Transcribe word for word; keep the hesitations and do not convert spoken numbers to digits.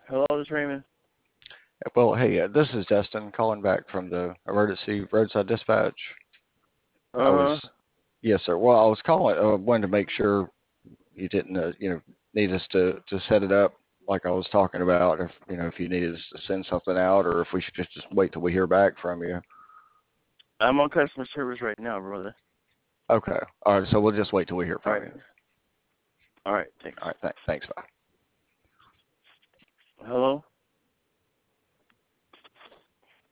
Hello, this is Raymond. Well, hey, uh, this is Destin calling back from the emergency roadside dispatch. I Uh, was, yes, sir. Well, I was calling, uh, wanted to make sure you didn't, uh, you know, need us to to set it up like I was talking about. If you know, if you needed us to send something out, or if we should just just wait till we hear back from you. I'm on customer service right now, brother. Okay. All right. So we'll just wait till we hear All from right. you. All right. Thanks. All right. Th thanks. Bye. Hello.